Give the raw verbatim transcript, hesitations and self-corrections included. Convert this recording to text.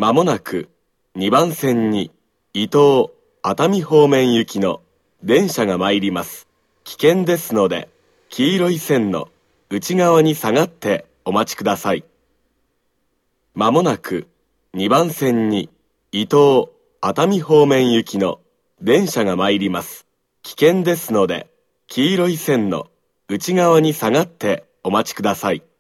まもなくにばん線に伊東、熱海方面行きの電車が参ります。危険ですので、黄色い線の内側に下がってお待ちください。まもなくにばん線に伊東、熱海方面行きの電車が参ります。危険ですので、黄色い線の内側に下がってお待ちください。